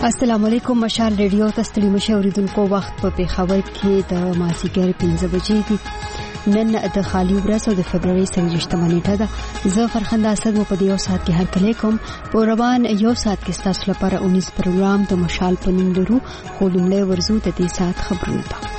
السلام علیکم. مشال ریډیو ته ستړي مشه اوریدونکو وخت په پیښور کې د مازیګر 15 بجې دي. نن د خالی ورځ او د فبرवरी 23 نیټه ده. زه فرخنده اسد مو په یو ساعت کې هرکلی کوم. په روان یو ساعت کې ستاسو لپاره 19 پروګرام د مشال په نوم لرو. خو لومړی ورزو د دې ساعت خبرونه ده.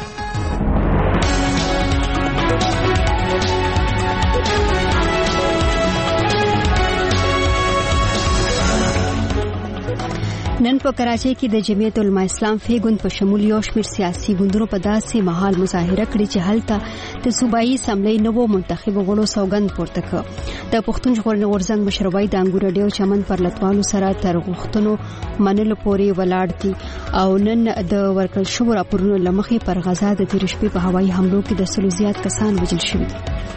نن په کراچۍ کې د جمعیت علماء اسلام فیګون په شمول یو شمېر سیاسي ګوندونو په داسې مهال مظاهره کړې چې هلته د صوبایي اسمبلی نوو منتخب غړو سوګند پورته کړ. د پښتون ژغورنې غورځنګ مشروعي د انګور ډیو چمن پر لټوالو سره تر غوښتنو منلو پورې ولاړ دي او نن د ورکړل شوو راپورونو لمخې پر غزا د تیر شپې په هوایي حملو کې د سلو زیات کسان وژل شوي.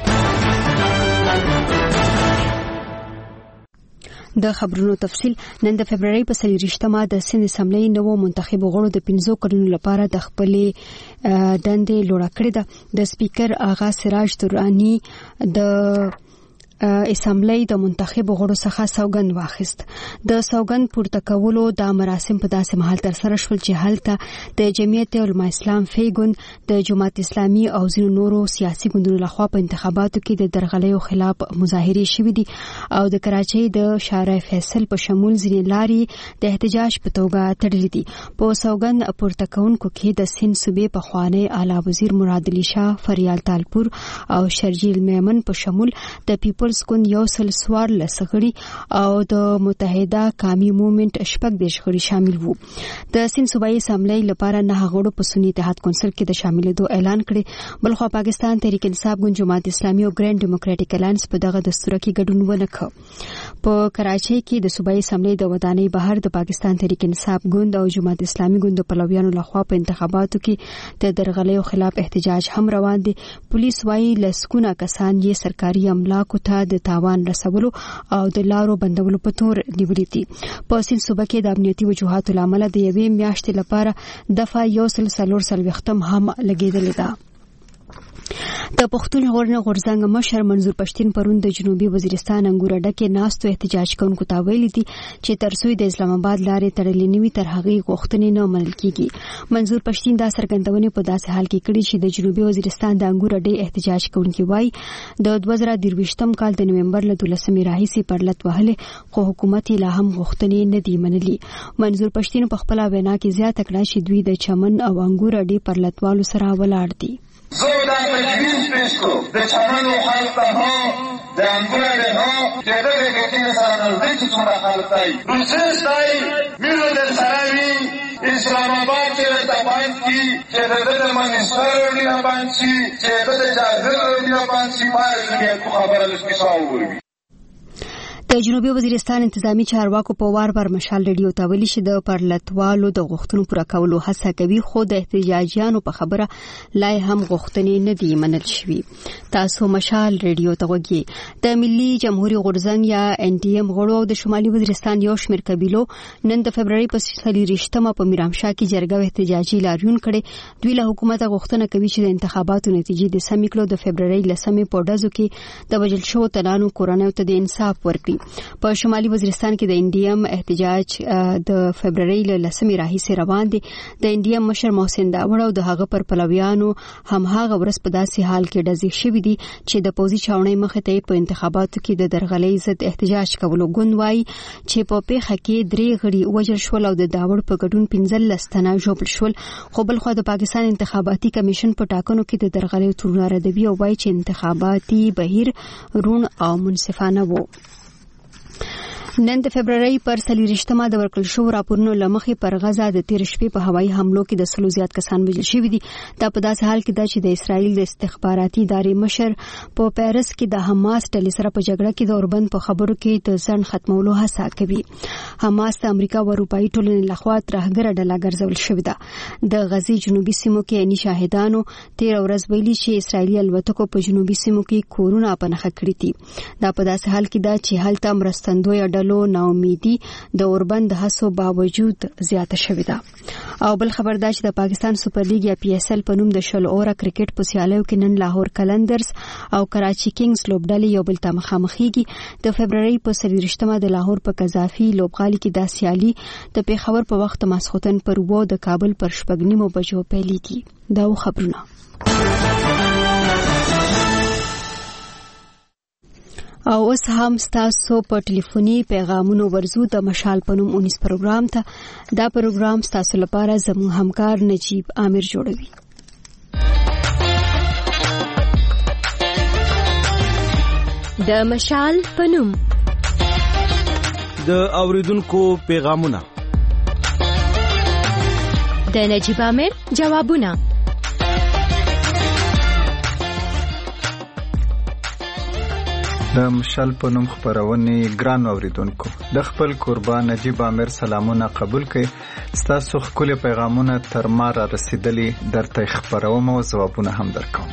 د خبرونو تفصيل. نن د فبرवरी په 23 د سند اسمبلی نوو منتخب غړو د 15 کلونو لپاره د خپلې دندې لوړه کړې ده. د سپیکر آغا سراج درانی د اسمبلی د منتخب غړو څخه سوګند واخیست. د سوګند پورته کولو د مراسم په داسې محل تر سره شول چې هلته د جمعیت علماء اسلام فیګون د جماعت اسلامي او ځینو نورو سیاسي ګوندونو لخوا په انتخاباتو کې د درغلیو خلاف مظاهرې شوې دي او د کراچۍ د شارع فیصل په شمول ځینې لارې د احتجاج په توګه تړلې دي. په سوګند پورته کوونکو کې د سند صوبې پخوانی اعلی وزیر مراد علي شاه، فریال تالپور او شرجیل میمن په شمول د پیپلز ګوند یو سل سوار لسغړي او د متحده قومي موومېنټ شپږ د شغړي شامل وو. د سند صوبایي اسمبلی لپاره نه غړو په سنی اتحاد کونسل کې د شاملېدو اعلان کړي. بلخو پاکستان تحریک انصاف ګوند، جماعت اسلامي او ګرینډ ډیموکراټیک الاینس په دغه دستور کې ګډون ونه کړ. په کراچۍ کې د صوبایي اسمبلی د ودانۍ بهر د پاکستان تحریک انصاف ګوند او جماعت اسلامي ګوند په لویانو لخوا په انتخاباتو کې د درغلیو خلاف احتجاج هم روان دي. پولیس وايي لسکونه کسان یې سرکاري املاکو ته د تاوان رسولو او د لارو بندولو په تور نیولې دي. په سند صوبه کې د امنیتي وجوهاتو لامل د یوې میاشتې لپاره دفعه 144 هم لګیدلې ده. د پښتون ژغورنې غورځنګ مشر منظور پښتين پرون د جنوبي وزیرستان انګور ډکه ناستو احتجاج کوونکو ته ویلي دي چې ترڅو د اسلام آباد لارې تړلې نیوي تر هغه غوښتنې نه منل کیږي. منظور پښتين دا څرګندونه په داسې حال کې کړې چې د جنوبي وزیرستان د انګور ډې احتجاج کوونکو وایي د 2023 کال د نومبر له 12 راهیسې پرلط وهله خو حکومت لا هم غوښتنې نه دی منلي. منظور پښتين په خپل وینا کې زیاته کړه چې دوی د چمن او انګور ډې پرلطوالو سره ولاړ دي. زودا تجویز پیش کو د چمن او حالته ها د انګور له ها د دغه کې سره نزدیک څومره حالتای روسستای میرو د سراوی اسلام آباد کې د باندې چې د منستر دی باندې چې د جاهل دی باندې ما خبره لکه شاووري. د جنوبي وزیرستان انتظامی چارواکو په وار پر مشال ریډیو ته ویلي چې د پرلطوالو د غوښتنو پوره کولو هڅه کوي خو د احتجاجیانو په خبره لای هم غوښتنې نه دی منل شوي. تاسو مشال ریډیو ته وګورئ. د ملي جمهوریت غورځنګ یا ان ډي ام غړو د شمالي وزیرستان یو شمېر قبیلو نن د فبرवरी په 23 په میرامشاه کې جرګه احتجاجي لاریون کړي. دوی له حکومت غوښتنه کوي چې د انتخاباتو نتیجې د سمې کړو د فبرवरी لسمې په ډزو کې د وژل شوو تنانو کورنیو ته د انصاف ورکړي. په شمالي وزیرستان کې د انډیم احتجاج د فبرवरी له لسمې راهیسې روان دي. د انډیم مشر محسن داوړ او د هغه پر پلویانو هم هغه ورځ په داسې حال کې ډزې شوې دي چې د پوځي چاونۍ مخې ته په انتخاباتو کې د درغلۍ ضد احتجاج کولو ګوند وایي چې په پیښه کې 3 غړي وژل شول او د داوړ په ګډون 15 تنه ژوبل شول. خو بل خو د پاکستان انتخاباتي کمیشن په ټاکنو کې د درغلۍ تورونه ردوي او وایي چې انتخاباتي بهیر روڼ او منصفانه وو. نن د فبرवरी پر 23 د ورکړل شو راپورونو لمخې پر غزا د تیر شپې په هوایي حملو کې د سلو زیات کسان وژل شوي دي. دا په داسې حال کې ده چې د اسرائیل د استخباراتي ادارې مشر په پیرس کې د حماس ډلې سره په جګړه کې د اوربند په خبرو کې د ځان ختمولو هڅه کوي. حماس د امریکا او اروپאי ټولنې لخوا ترهګره ډله ګرځول شوې ده. د غزې جنوبي سیمو کې اني شاهدانو تیر ورځ ویلي چې اسرائیلي الوتکو په جنوبي سیمو کې کورونه پنهخه کړی دي. دا په داسې حال کې ده چې هلته مرستندوی ډلو ناامیدي د اوربند هڅو باوجود زیاته شوې ده. او بل خبر دا چې د پاکستان سپر لیګ یا PSL په نوم د شل اوره کرکټ په سیالیو کې نن لاهور کلندرز او کراچي کینګز لوبډلې یو بل ته مخامخېږي. د فبرवरी په 23مه د لاهور په قذافي لوبغالي کې د سیالي د پیښور په وخت ماسختن پر وو د کابل پر 9 بجو پیلېږي. دا خبرونه. او اوس هم ستاسو په ټلیفوني پیغامونو ورزو د مشال پنوم 19 پروګرام ته. دا پروګرام ستاسو لپاره زموږ همکار نجیب عامر جوړوي. د مشال پنوم د اوریدونکو پیغامونه، د نجیب عامر جوابونه. د مشال په نوم خبرونه ګران اوریدونکو، د خپل قربان نجیب عامر سلامونه قبول کړئ. ستاسو خپل پیغامونه تر ما را رسیدلي، درته خبروم او ځوابونه هم درکوم.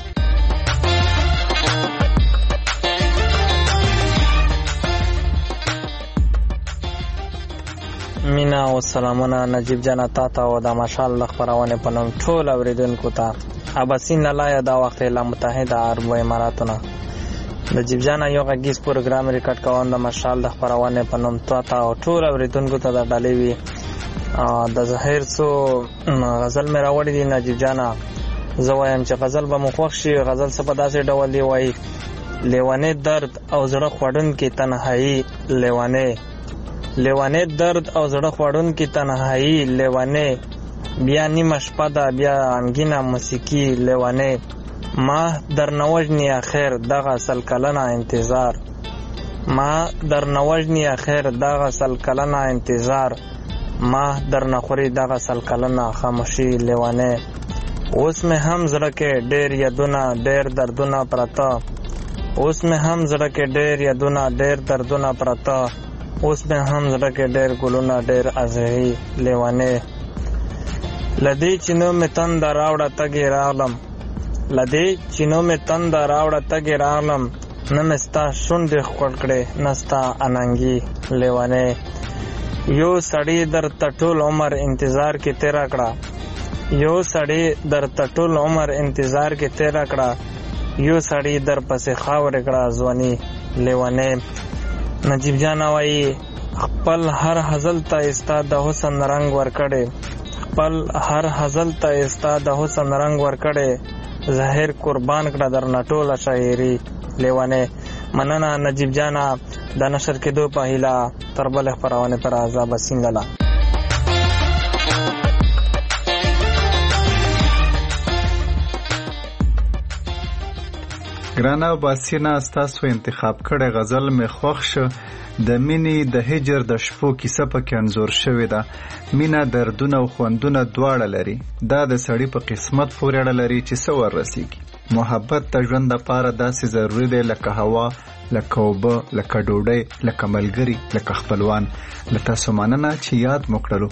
مینا او سلامونه نجیب جان تا او د مشال خبرونه په نوم ټول اوریدونکو ته. اباسین لای دا وخت له متحده عرب اماراتونه نجیب جان یو غږیز پروګرام ریکارډ کوم د مشال د خبرونه په نوم تا او ټول اوریدونکو ته د ډالۍ وی د ظاهر سو غزل مې راوړی دی. نجیب جان زوایم چې غزل به مخوښ شي. غزل څه په داسې ډول دی وای: لیوانه درد او زړه خوړن کې تنهایی، لیوانه درد او زړه خوړن کې تنهایی، لیوانه بیا نیمه شپه ده بیا انګینه موسیقي، لیوانه ما در نوجنی اخر دغه سل کلنه انتظار، ما در نوجنی اخر دغه سل کلنه انتظار، ما در نخوري دغه سل کلنه خاموشي، لیوانه اوس مې هم زړه کې ډېر یادونه ډېر دردونه پراته، اوس مې هم زړه کې ډېر یادونه ډېر دردونه پراته، اوس مې هم زړه کې ډېر ګلونه ډېر ازغي، لیوانه لدی چینو مې تند راوړه تګې راغلم، لدی چینو مې تند راوړه تګې راغلم، نه مې ستا شونډې خوړ کړې نه ستا اننګي، لیوانه یو سړی درته ټول عمر انتظار کې تیره کړه، یو سړی درته ټول عمر انتظار کې تیره کړه، یو سړی در پسې خاورې کړه ځواني، لیوانه نجیب جان وایي خپل هر هزل ته ستا د حسن رنگ ورکړې، خپل هر هزل ته ستا د حسن رنگ ورکړې، ظاهر قربان کړه درنه ټوله شاعري، لیوانه مننه نجیب جانا د نشر کېدو په هیله تر بل خپرونه پر عذاب سینګلا. ګرانه باسینا ستاسو انتخاب کړه غزل می خوښ شو. د مینې د هجر د شپو کیسه پکې انځور شوې ده. مینا دردونه او خوندونه دواړه لري. دا د سړی په قسمت پورې اړه لري چې څه ورسیږي. محبت ته ژوند لپاره داسې ضروري دی لکه هوا، لکه اوبه، لکه ډوډۍ، لکه ملګري، لکه خپلوان. له تاسو مننه چې یاد مو کړلو.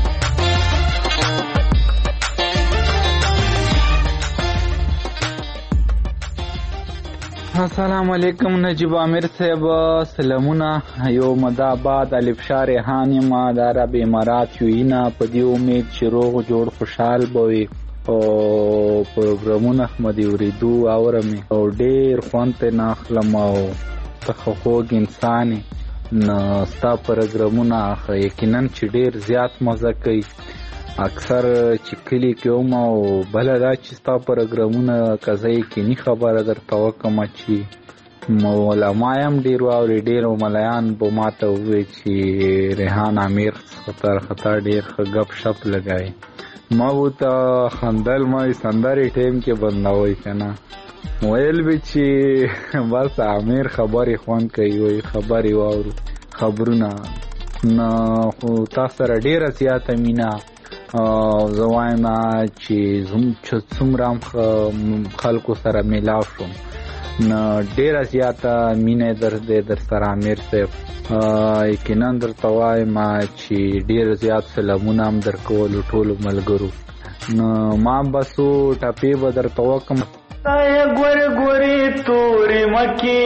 السلام علیکم نجیب عامر صاحب، سلامونه. یو مداباد الفشار ریحان ما د عرب امارات یوینا په دې امید چې روغ جوړ خوشحال بوي او پروګرامونه مې اوریدو اورم او ډېر خوند ته ناخلم او تخوږ انسان نه ستا پروګرامونه یقینا چې ډېر زیات مزه کوي. اکثر چې کلی کې وم او بله دا چې ستا پروګرامونه کزی کې نی خبره درته وکړم چې علما هم ډېر واوري. ډېر ملیان به ما ته ووایي چې ریحان امیر خطر ډېر ښه گپ شپ لګوي. ما ورته خندل، ما سندرې ټیم کې بندوئ که نه، ویل به چې بس امیر خبرې خوند کوي، وایي خبرې واورو خبرونه نه. خو تا سره ډېره زیاته مینه زه وایم چې څومره خلکو سره میلاو شوم نو ډېره زیاته مینه در سره امیر صاحب. یقینا درته وایم چې ډېر زیات سلامونه هم درکولو ټولو ملګرو. نو ما بسو ټپې به درته وکړم تایا ګورګوري تورې مکې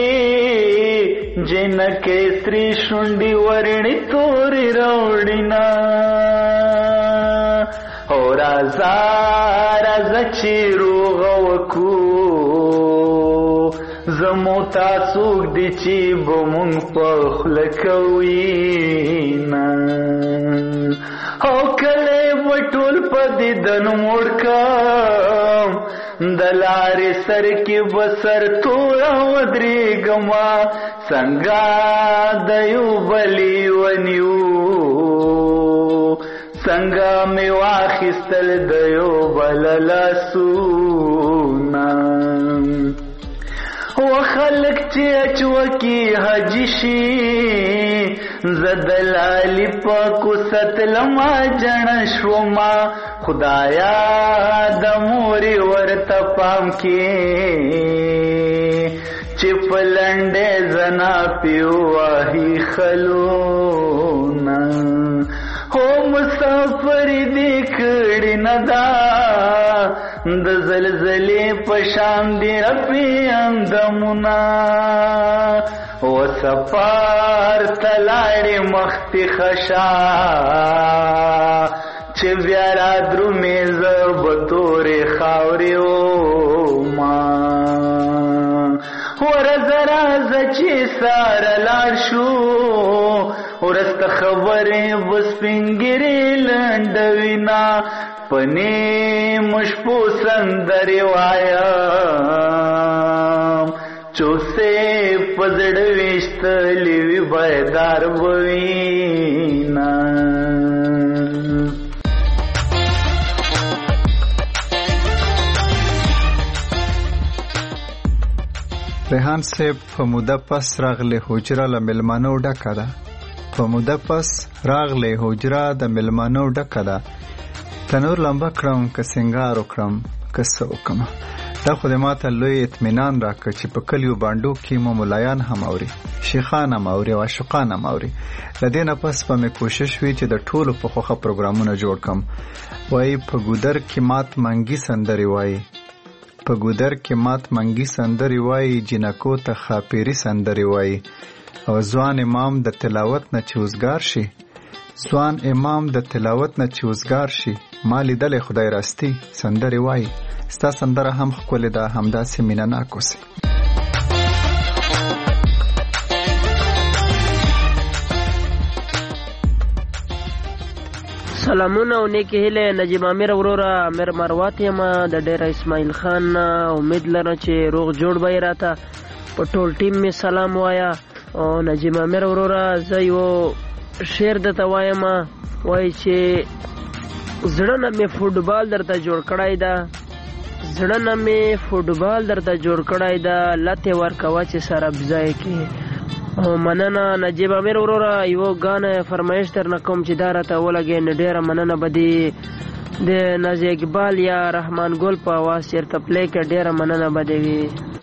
جنکې سری شونډي ورڼي تورې راوړینا او رازا رازا چې روغ وکو زمو تاسوک دی چې بمونږ په خوله کوینا او کله وټول په دیدن موړ کم د لارې سر کې بسر توړه ودرېږما څنګه د یو بلې ونیو څنګه مې واخیستل د یو بل لاسونه و خلق چې اچوکی حجی شي زدلالی پاکو ستلما جن شوما خدایا د موري ورته پام کې چې پلنډه زنا پیو واهي خلونا هو مسافر دې کړي ندا د زلزلې پشان دی رپی اندمنا و سفار تلاړې مختی خشا چې بیا را درومې زه به تورې خاورې وما ورځه راځه چې ساره لاړ شو ورسته خبرې به سپینګیرې لنډوینا پنې مشپو سندرې وایم چوسې په زړه ویشتلې وي بیدار به وینا ریحان صاحب په موده پس راغلی حجره له مېلمانو ډکه ده په موده پس راغلی حجره د مېلمانو ډکه ده تنور لمبه کړم که سنګار وکړم که څه وکړم دا خو د ماته لوی اطمینان راکړ چې په کلیو بانډو کې مو ملایان هم اوري شیخان هم اوري او عاشقان هم اوري له دې نه پس به مې کوشش وي چې د ټولو په خوښه پروګرامونه جوړ کړم وایي په ګودر کې مات منګي سندرې وایي په ګودر کې مات منګي سندرې وایي جنکو ته خاپیري سندرې وایي او ځوان امام د تلاوت نه چې وزګار شي ځوان امام د تلاوت نه چې وزګار شي ما لیدلې خدای راستي سندرې وایي ستا سندره هم ښکلې ده همداسې مینه ناک اوسې سلامونه او نیکی هیله نجیب امیر وروره امیر مروات یم د ډیره اسماعیل خان امید لرم چې روغ جوړ به یې راته په ټول ټیم مې سلام وایا او نجیب امیر وروره زه یو شعر درته وایم وایي چې زړه نه مې فوټبال درته جوړ کړی ده زړه نه مې فوټبال درته جوړ کړی ده لته ورکوه چې سره بځای کې او مننه نجیب امیر وروره یو غانه فرمایش درنه کوم چې دا راته ولګې نه ډیره مننه بدی د نازي اقبال یا رحمان ګل په आवाज چیرته پلی کې ډیره مننه بدی وی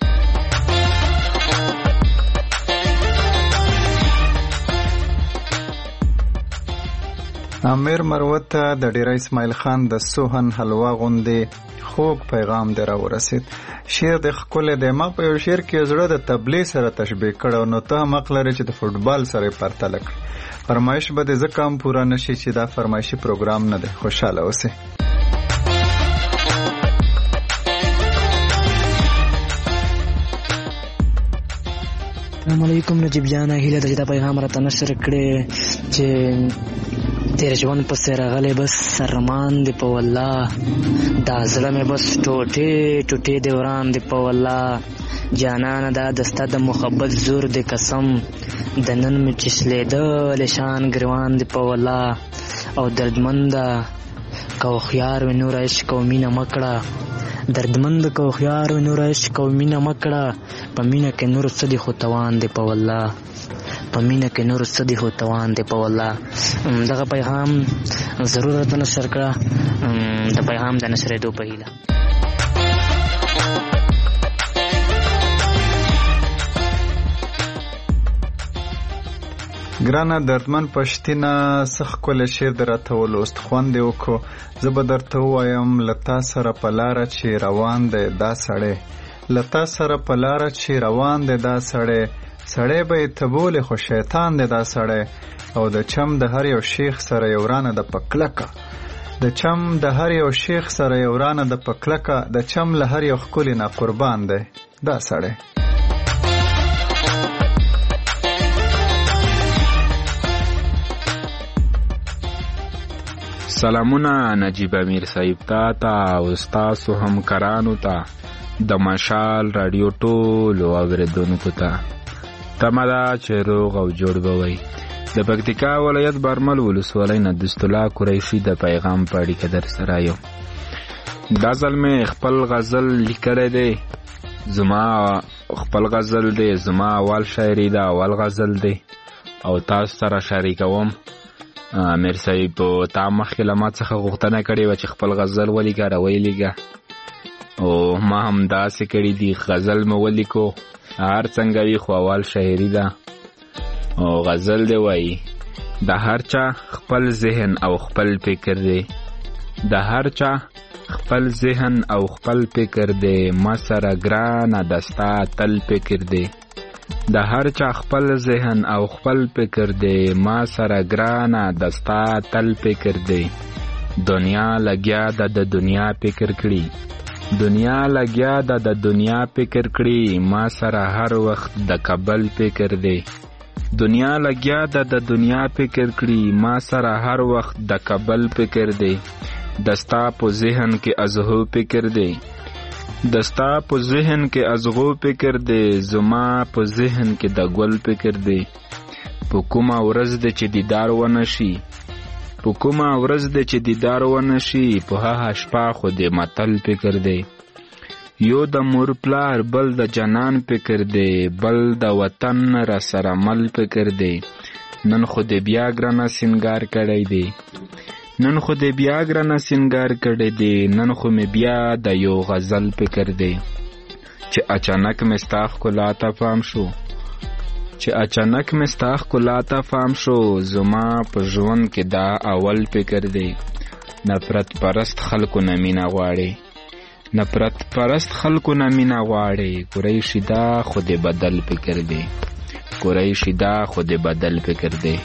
امیر مروت د ډیره اسماعیل خان د سوهن حلوا غوندې خوږ پیغام دی راورسید شعر د ښکلی دی ما په یو شعر کې زړه د تبلیغ سره تشبیه کړی نو ته هم حق لرې چې د فوټبال سره یې پرتله کړې فرمایش به دې ځکه هم پوره نه شي چې دا فرمایشي پروګرام نه دی خوشحاله اوسې السلام علیکم نجیب جانا هیله ده چې دا پیغام راته نشر کړی چې تیر ژوند پسې راغلی بس سرمان دی په والله دا زړه مې بس ټوټې ټوټې دی وران دی په والله جانانه دا دسته د محبت زور دی قسم د نن مې چسلېدلې شان ګریوان دی په والله او دردمنده که هوښیار وې نور عشق او مینه مه کړه دردمند که هوښیار وې نور عشق او مینه مه کړه په مینه کې نور څه دی خو توان دی په والله په مینه کې نور څه دی خو توان دی په والله دغه پیغام ضرورت نشر کړه د پیغام د نشرېدو په هیله ګرانه دردمن پښتینه څه ښکلی شعر در راته ولوست خوند یې وکړو زه به درته ووایم له تا سره په لاره چې روان دی دا سړی لتا سره په لاره چې روان دی دا سړی به یې تبولې خو شیطان دی دا سړی او د چم د هر یو شیخ سره یو رانه د پکلکه د چم د هر یو شیخ سره یو رانه د پکلکه د چم له هر یو ښکلي نه قربان دی دا سړی. سلامونه نجیب امیر صاحب تا او ستاسو همکارانو ته د مشال رادیو ټولو اوریدونکو ته تمه ده چې روغ او جوړ به وئ. د پکتیکا ولایت برمل ولسوالۍ نه دست الله قریشي د پیغام په اړیکه در سره یم. دا ځل مې خپل غزل لیکلی دی، زما خپل غزل دی، زما اول شاعري ده، اول غزل دی او تاسو سره شریکوم. امیر صاحب تا مخکې له ما څخه غوښتنه کړې وه چې خپل غزل ولیکه راویلیږه او ما هم داسې کړي دي، غزل مې ولیکو. هر څنګه وي خو اول شاعري ده او غزل دی وایي د هر چا خپل ذهن او خپل فکر دی، د هر چا خپل ذهن او خپل فکر دی، ما سره ګرانه دستا تل فکر دی. د هر چا خپل ذهن او خپل فکر دی، ما سره ګرانه دستا تل فکر دی. دنیا لګیا د دنیا فکر کړي، دنیا لګیا د دنیا فکر کړي، ما سره هر وخت د کابل فکر دی. دنیا لګیا د دنیا فکر کړي، ما سره هر وخت د کابل فکر دی. دستا په ذهن کې ازغو فکر دی، دستا په ذهن کې ازغو فکر دی، زما په ذهن کې د ګل فکر دی. په کومه ورځ دی چې دیدار ونه شي، په کومه ورځ دی چې دیدار ونه شي، په هغه شپه خو د متل فکر دی. یو د مور پلار بل د جنان فکر دی، بل د وطن را سره مل فکر دی. نن خو د بیا ګرانه سینګار کړی دی، نن خو د بیا ګرانه سینګار کړی دی، نن خو مې بیا د یو غزل فکر دی. چې اچانک مې ستا ښکلا ته پام شو، چې اچانک مې ستا ښکلا ته پام شو، زما په ژوند کې دا اول فکر دی. نفرت پرست خلکو نه مینه غواړي، نفرت پرست خلکو نه مینه غواړي، قریشي دا خو د بدل فکر دی، قریشي دا خو د بدل فکر دی.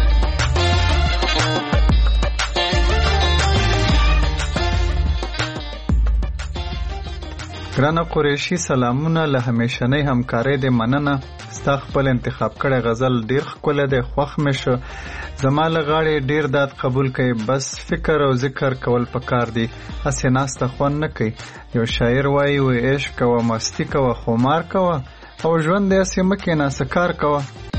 ګرانه قریشي سلامونه، له همیشنۍ همکارۍ دې مننه. ستا خپل انتخاب کړی غزل ډیر ښکلی دی، خوښ مې شو. زما له غاړې ډیر داد قبول کوي، بس فکر او ذکر کول پکار دي، هسې ناسته خوند نه کوي. یو شاعر وایي و عشق کوه، مستی کوه، خمار کوه او ژوند دې هسې مه کښېنه، څه کار کوه.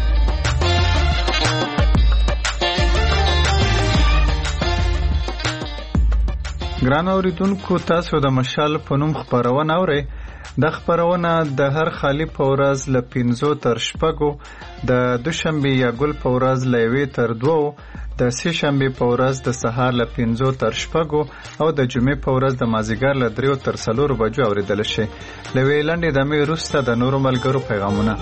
ګران اوریدونکو، تاسو د مشال په نوم خپرونه اورئ. دا خپرونه د هر خالی په ورځ له 5 تر 6، د دوشنبه یا ګل په ورځ له 1 تر 2، د سه شنبه په ورځ د سهار له 5 تر 6 او د جمعې په ورځ د مازیګر له 3 تر 4 بجو اوریدل شي. له ویلندې د مې وروسته د نورو ملګرو پیغامونه.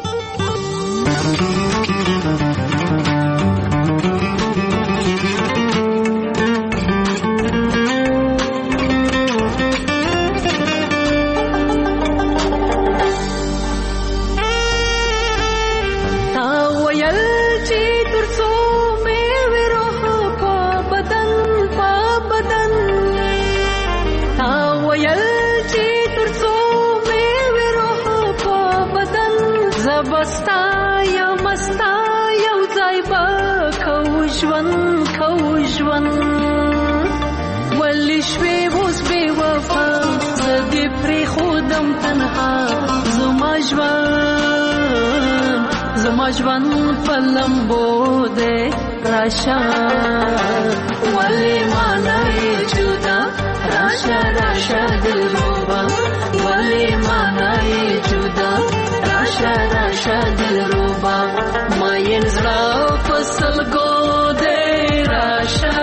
زما ژوند په لمبو دی راشه، ولې مانا یې جدا راشه راشه دلربا، ولې مانا یې جدا راشه راشه دلربا. ماین زړه په سلګو دی راشه،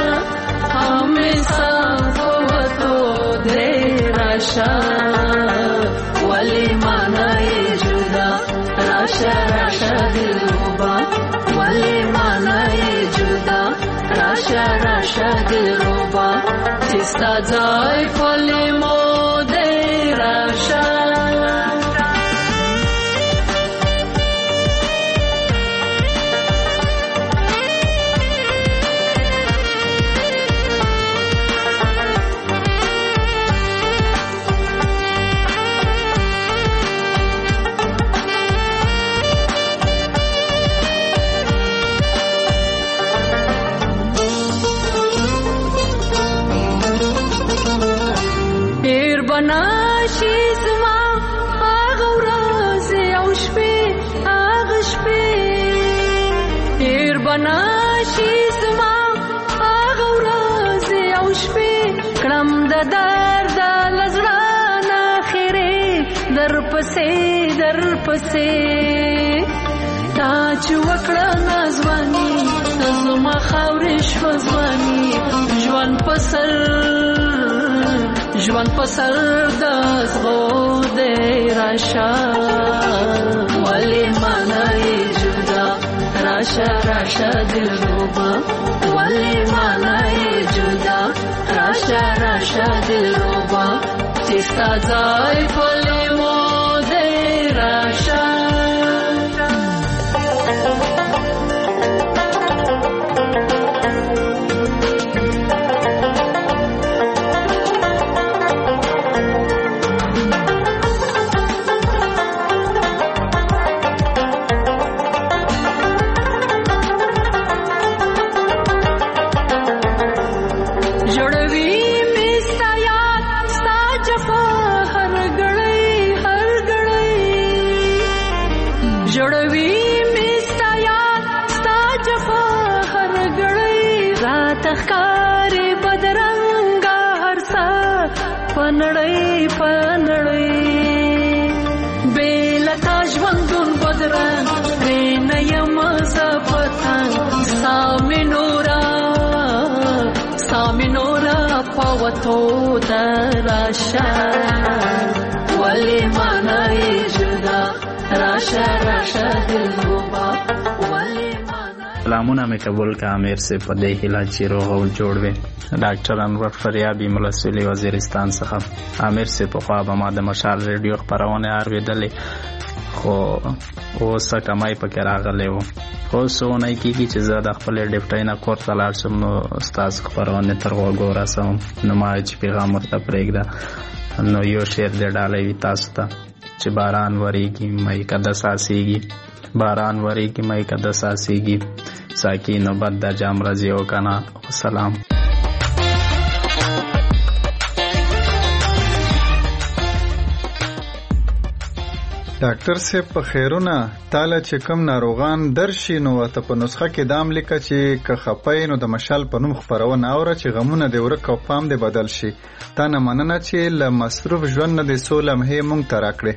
همیشه په وتو دی راشه، ولې مانا یې جدا راشه راشه دلربا، ولې مانا یې جدا راشه راشه دلربا. چې ستا ځای په لیمو دی راشه، شي زما هغه ورځې او شپې هغه شپې هیر بنا شي زما هغه ورځې او شپې کړم د درد له زړه نه خیرې درپسې تا چې وکړه نازواني زما خاورې شوه ځواني ژوند په سر د زغو دی راشه ولې مانا یې جدا راشه دلربا ولې مانا یې جدا راشه دلربا چې ستا ځای په لیمو دی راشه پنړی بیلتا ژوندون بدران رین یم زپتان سامنورا پاوتو دراشا ولی مانای جدا راشا دلربا سلامونه مې قبول کا امیر سے په دې هیله چې روغ او جوړ وي ډاکټر انور فریابي ملسولی وزیرستان څخه امیر سے په خوا به ما د مشال ریډیو خبرونه اورېدلې خو اوس کمای پکې راغلی و اوس ونه کېږي چې زه د خپل ډیپټۍ نه کور ته لاړ شم نو ستاسو خبرونه تر غوږو رسوم نو ما چې پیغام ورته پرېږده نو یو شعر دې ډالی وي تاسو ته چې باران وریږي مې کده ساسیږي باران وریږي مې کده ساسیږي ساکی نوبت د جام رضی او کنا سلام ډاکټر صاحب په خیرونه تاله چې کم ناروغان درشي نو ته په نسخه کې دام لیکه چې که خپای نو د مشال په نوم خبرونه اوره چې غمونه د ورک او پام دې بدل شي تا نه مننه چې له مصروف ژوند نه د سوله مه مونږ ته راکړې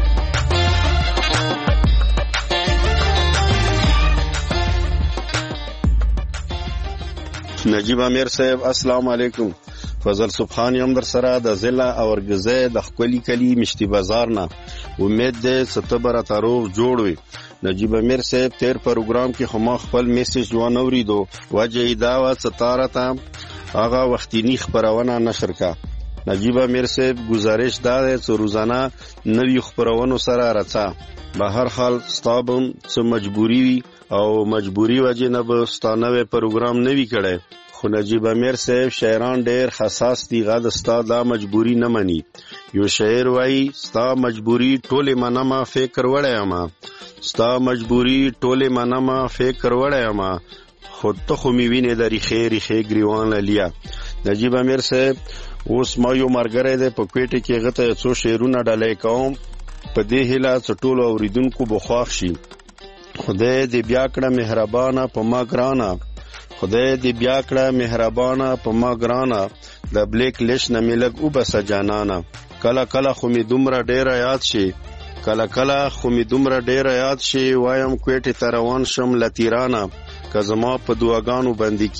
نجیب امیر صاحب السلام علیکم فضل سبحان یم در سره د ضلع اورګزه د خپلی کلی مشتی بازار نه امید ده ستبر تعارف جوړ وي نجیب امیر صاحب تیر پروګرام کې هم خپل میسج وان اوریدو وجه دا و 17 تا هغه وختینی خبرونه نشر کا نجیب امیر صاحب گزارش ده چې روزانه نوی خبرونه سره راځه به هر حال ستابم څه مجبوری او مجبوری وجه نه به ستانه پروګرام نوی کړي خو نجیب امیر صاحب شاعران ډېر حساس دي غد استاد دا مجبوری نه مني یو شاعر وای ستا مجبوری ټوله منما فکر وړه ما ستا مجبوری ټوله منما فکر وړه ما خود ته خو می ویني د ریخي گریوان لیا نجیب امیر صاحب اوس ما یو مرګره ده په کوټه کې غته څو شعرونه ډالې کوم په دې هله ټولو اوریدونکو بخواخ شي خدای دې بیا کړه مهربانه په ما ګرانه خدای دې بیا کړه مهربانه په ما ګرانه د بلیک لیش نه ملګ او بس جانانا کلا خو می دومره ډیر یاد شي کلا خو می دومره ډیر یاد شي وایم کوټه تروان شم لتیرانا کزما په دعاګانو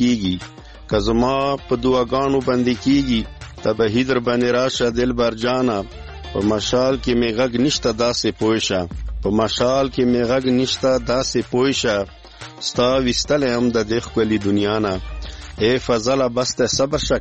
باندې کیږي تب هیدر باندې راشه دل برجانا په مشال کې می غږ نشته داسې پوښه ستا وستل هم د دې خپلې دنیا نه اے فضله بس ته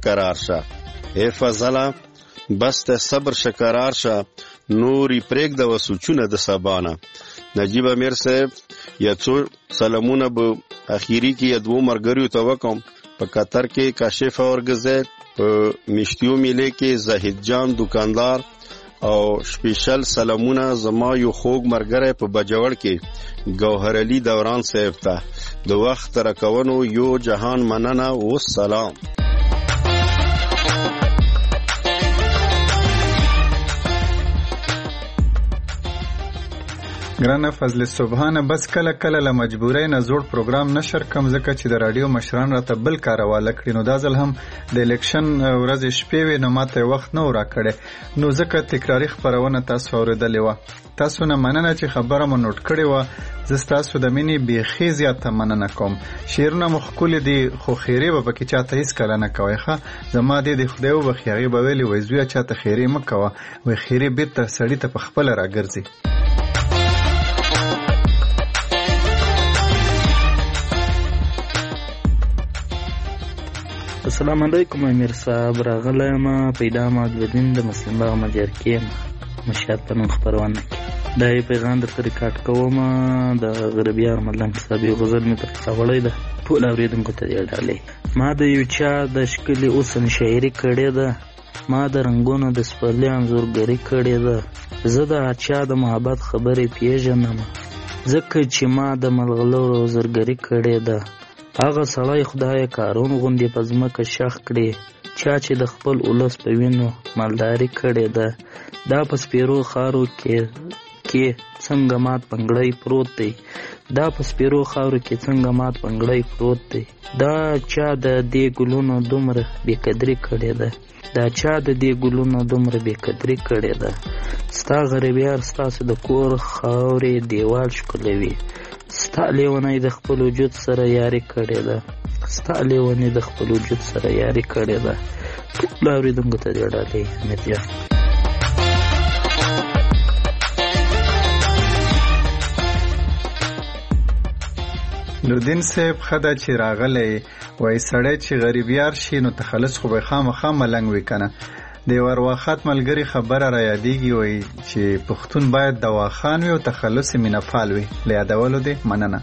صبر شکرار شه نوري پرېګ د وسوچونه د سبانه نجیب امیر صاحب یا څو سلامونه به اخیری کې دوه مرګریو ته وکم په قطر کې کاشف اورګزه په مشتیو میله کې زاهد جان دکاندار او سپیشل سلامونه زما یو خوږ مرګره په بجوړ کې گوهر علی دوران صاحب ته د وخت راکونو یو جهان مننه او سلام ګرانه فضل سبحانه بس کله کله له مجبورۍ نه زوړ پروګرام نشر کم ځکه چې د رادیو مشران راته بل کار حواله کړي نو دا ځل هم د الیکشن ورځې شپې وې نو ماته وخت نه راکړی نو ځکه تکراري خپرونه تاسو اورېدلې وه تاسو نه مننه چې خبره مو نوٹ کړې وه زه ستاسو د مینې بیخي زیاته مننه کوم شعرونه مو ښکلي دي خو خیرې به پکې چاته هېڅکله نه کوئ ښه زما دې د خدای وبخي هغې به ویلې وایي زویه چاته خیرې مه کوه وایي خیرې بېرته سړي ته په خپله راګرځي السلام علیکم امیر صاحب راغلی یم پیدا معدودین د مسلم باغ مجرکې یم مشهد په نوم خپرونه کې دا یې پیغام درته ریکارډ کوم د غربیار ملنګ صاحب یو غزل مې درته راوړی ده ټول اورېدونکو ته دې ډالۍ ما د یو چا د ښکلي اوسن شاعري کړې ده ما د رنګونو د سپرلي انځورګري کړې ده زه د هر چا د محبت خبرې پیژنم ځکه چې ما د ملغلرو زرګري کړې ده هغه سړی خدای کارون غوندې په ځمکه شخ کړي چا چې د خپل ولس په وینو مالداري کړې ده دا په سپیرو خاورو کې څنګه مات پنګړی پروت دی دا په سپیرو خاورو کې څنګه مات پنګړی پروت دی دا چا د دې ګلونو دومره بېقدري کړې ده دا چا د دې ګلونو دومره بېقدري کړې ده ستا غریبیار ستاسو د کور خاورې دیوال ښکلوي ستا لیونی د خپل وجود سره یاري کړې ده ستا لیونی د خپل وجود سره یاري کړې ده ټول اورېدونکو ته دې ډالۍ امیر جان نوردین صاحب خدا چې راغلی وای سړی چې غریبیار شي نو تخلص خو به خامخا ملنګ وي کنه د ورواخات ملګری خبره را یادېږي وای چې پښتون باید دواخان وي او تخلص مینه‌فال وي له یادولو دې مننه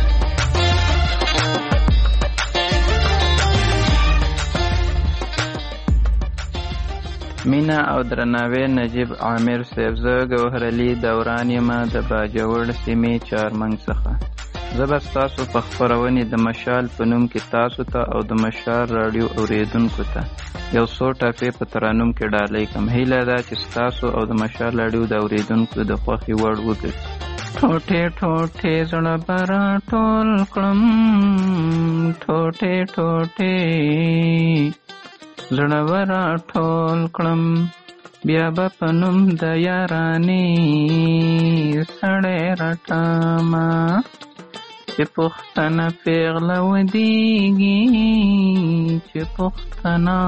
مینا او درناوی نجیب عامر صاحب زه ګوهرعلي دوران یم د باجوړ سیمې چارمنګ څخه زه به ستاسو په خپرونې د مشال په نوم کې تاسو ته او د مشال راډیو اوریدونکو ته یو څو ټاپې په ترانوم کې ډالۍ کوم هیله ده چې ستاسو او د مشال راډیو د اوریدونکو د خوښې وړ وګرځي ټوټې ټوټې زړه به راټول کړم ټوټې ټوټې زړه به راټول کړم بیا به په نوم د یارانې سړی رټمه چې پښتنه پیغله ودیږي چې پښتنه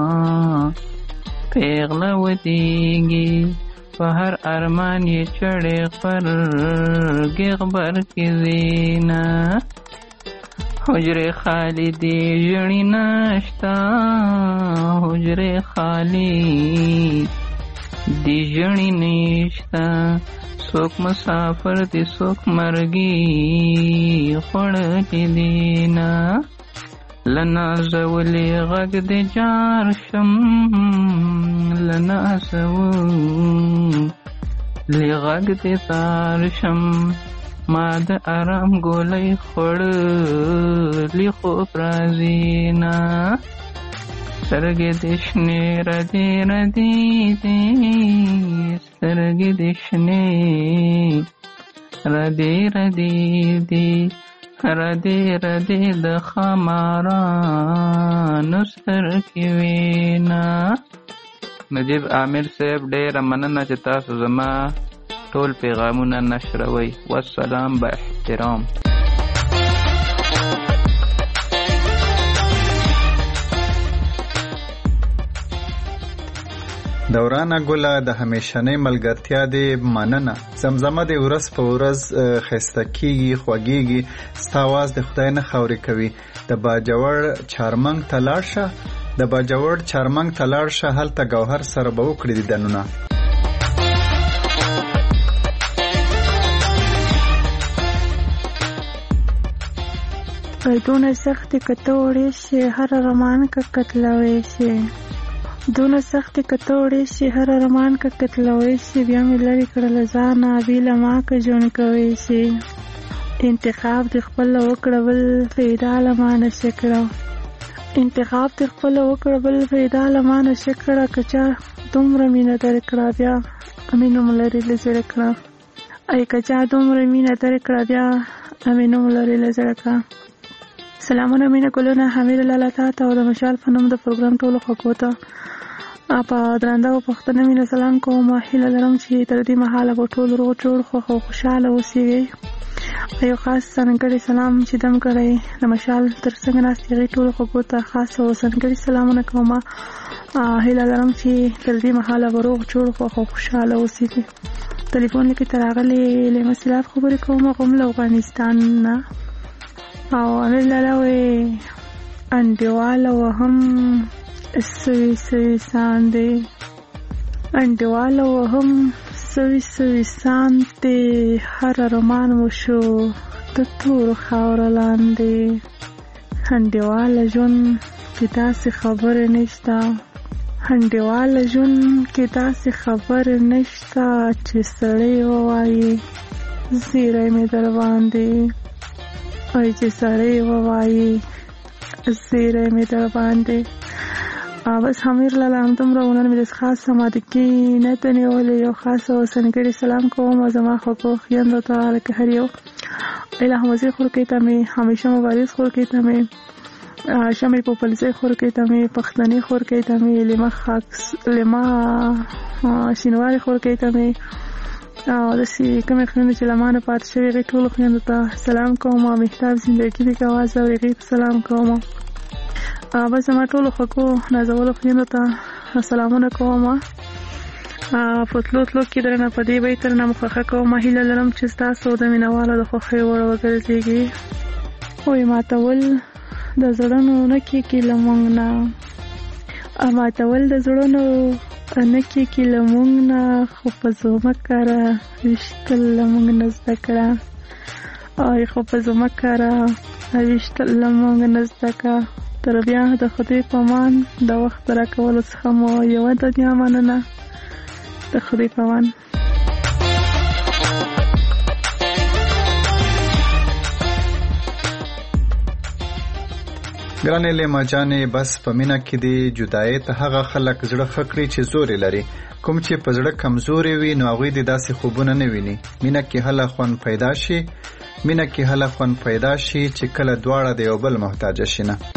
پیغله ودیږي په هر ارمان یې چړې غبرګې غبرګې زینه حجرې خالی دی ژړې نشته حجرې خالی دی ژړې نشته څوک مسافر دی څوک مرګي خوړلې دینه له نازولې غږ د جار شم له نازولې غږ د تار شم ما د آرام ګولۍ خوړلې خوب راځينه سترګې د شنې ردې ردې دي سترګې د شنې ردې ردې دي ردې ردې د خمارانو سترګې وینا نجیب عامر صاحب ډېره مننه چې تاسو زما ټول پیغامونه نشروي والسلام با احترام دورانه ګله د همیشنۍ ملګرتیا دې مننه زمزمه دې ورځ په ورځ ښایسته کېږي خوږېږي ستا اواز د خدای نه خاورې کوي د باجوړ چارمنګ ته لاړ شه د باجوړ چارمنګ ته لاړ شه هلته ګوهر سره به وکړي دیدنونه دونه سختې که ته وړې شې هر ارمان که قتلوې شې دونه سختې که ته وړې شې هر ارمان که قتلوې شې بیا مې لرې کړه له ځانه بې له ما که ژوند کوې شې انتخاب دې خپله وکړه بل پیدا له ما نشې کړه انتخاب دې خپله وکړه بل پیدا له ما نشې کړه که چا دومره مینه درکړه بیا مینه مو لرې له زړه کړه ای کچا دومره مینه ترې کړه بیا مې نوم لري له زړه کا. سلامونه مینه ګلونه حمید لاله تا ته او د مشال په نوم د پروګرام ټولو خلکو ته په درنده او پښتنه مینه سلام کوم. هیله لرم چې تر دې مهاله به ټول روغ جوړ خوښ او خوشحاله اوسئ. یو خاص ځانګړی سلام چې دم کړی د مشال تر څنګ ناست هغې ټولو خلکو ته خاص او ځانګړي سلامونه کوم. هیله لرم چې تر دې مهاله به روغ جوړ خوښ او خوشحاله اوسئ. ټلیفون کې تر راغلې لیمه سلاب خبرې کوم غوم له افغانستان نه او امیر لاله وې انډیواله وهم سوي سوي ساندې انډیواله وهم سوي سوي ساندې هر ارمان وشو د تور خاوره لاندې. انډیواله ژوند کې داسې خبرې نشته انډیواله ژوند کې داسې خبرې نشته چې سړی ووایي زیری مې در باندې ای چې سړی ووایي زیری مې در باندې. بس امیر لاله همدومره ونن مې د خاص سمادګي نه ته نیولې یو خاص او ځانګړی سلام کوم زما خوږو خویندو ته لکه هر یو الهه مزې خورکې ته مې همیشه مبارز خورکې ته مې شمې پوپلزۍ خورکې ته مې پښتني خورکې ته مې لما شینواري خورکې ته مې او داسې کومې خویندې چې له ما نه پاتې شوي هغې ټولو خویندو ته سلام کوم. مهتاب زندګي دې کواز او هغې ته سلام کوم. بس زما ټولو خوږو نازولو خویندو ته سلامونه کوم. په تلو تلو کې درنه په دې بیت درنه مخخه کوم. هیله لرم چې ستاسو د مینهوالو د خوښۍ وړ وګرځېږي. وایي ماتول د زړونو نه کېږي له موږ نه ماتول د زړونو نه کېږي له موږ نه خو په زمکه را ویشتل له موږ نه زده کړه خو په زمکه را ویشتل له موږ نه زده کړه. تر بیا د خدای په امان د وخت راکولو څخه مو یوه دنیا مننه. د خدای په امان. ګرانې لیما جانې بس په مینه کې دی جدایۍ ته هغه خلک زړه ښه کړي چې زورې لري. کوم چې په زړه کمزورې وي نو هغوی دې داسې خوبونه نه ویني. مینه کې هله خوند پیدا شي مینه کې هله خوند پیدا شي چې کله دواړه د یو بل محتاجه شي نه.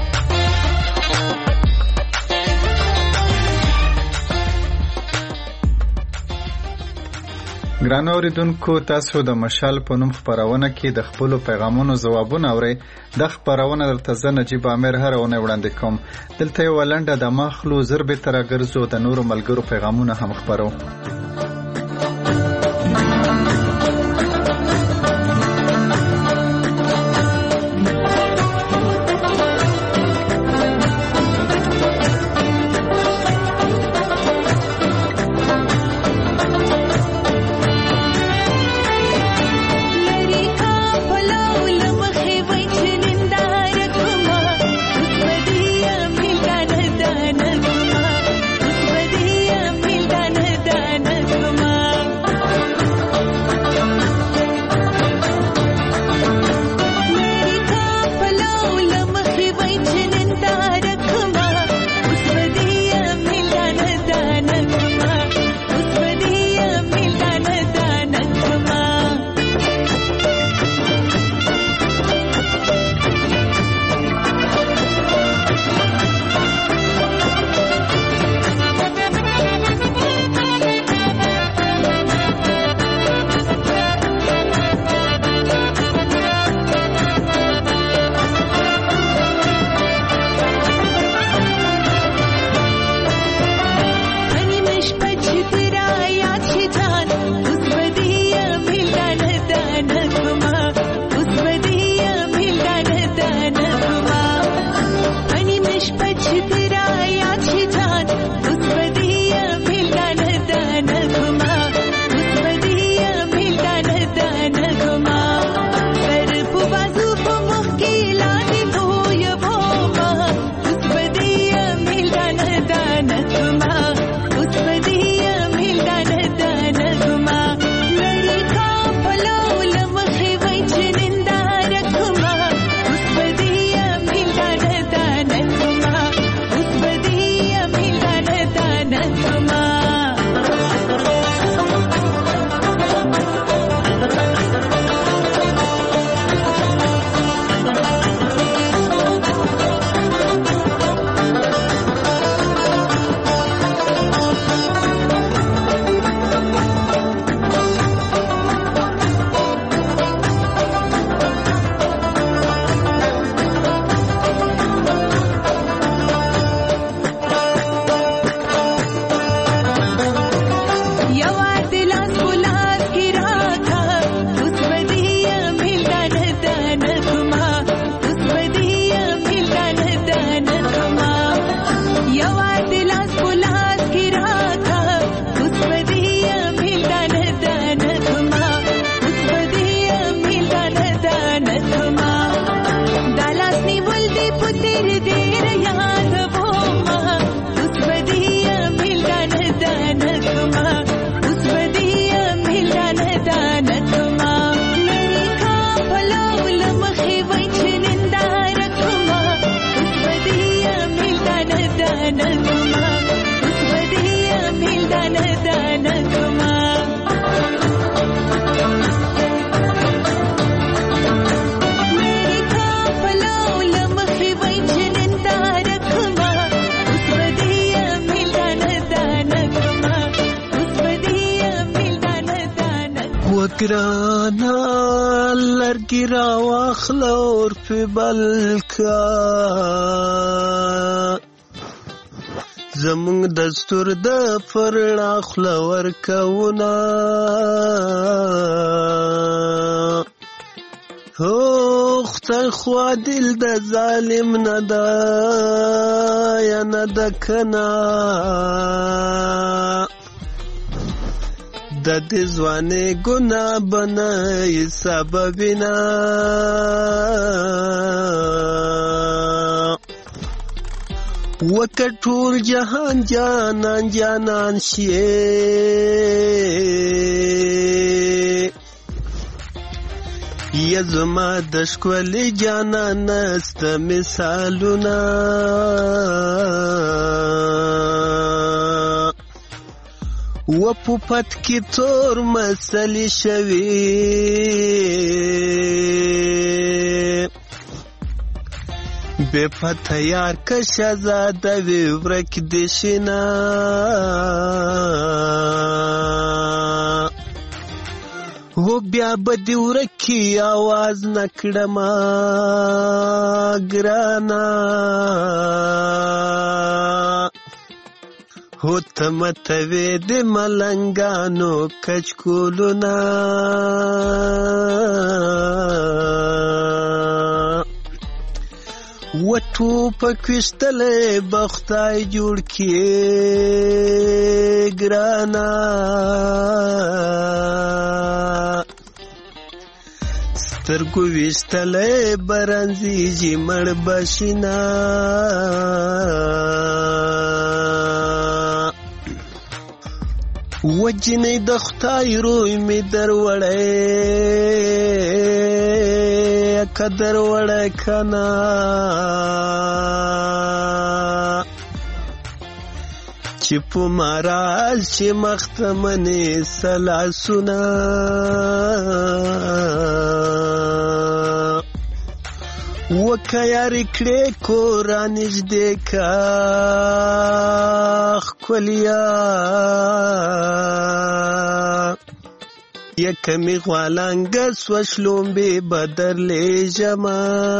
ګرانو اوریدونکو تاسو د مشال په نوم خپرونه کې د خپلو پیغامونو ځوابونه اورئ. د خپرونه درته زه نجیب امیر هره اونۍ وړاندې کوم. دلته یوه لنډه دمه اخلو زر بېرته راګرځو د نورو ملګرو پیغامونه هم خپرو. دانه ګرانا لرګي راواخله اور پې بل کا زمونږ دستور د پرړه خوله ورکوونه خدای خوا دل د ظالم نه ده یا نه ده کنه د دې ځوانې ګناه بنه سببینا وکه ټول جهان جانان جانان شي یا زما د ښکلي جانان سته مثالونه و پوپت کې تور مسلې شوي بے پته یار که شهزاده وي ورک دې شینه هو بیا به دې ورکي آواز نه کړمه ګرانه هو ته متوې د ملنګانو کچکولونه و ټوپک ویشتلی به خدای جوړ کړي ګرانه سترګو ویشتلی به رنځېږي مړ به شینه و جنۍ د خدای روی مې دروړی که دروړی که نه چې په مراز چې مخته منې سلاسونه وکه یارې کړې کور رانږدې که ښکلیا یکه مې غوالانګه سوه شلومبې به درلېږمه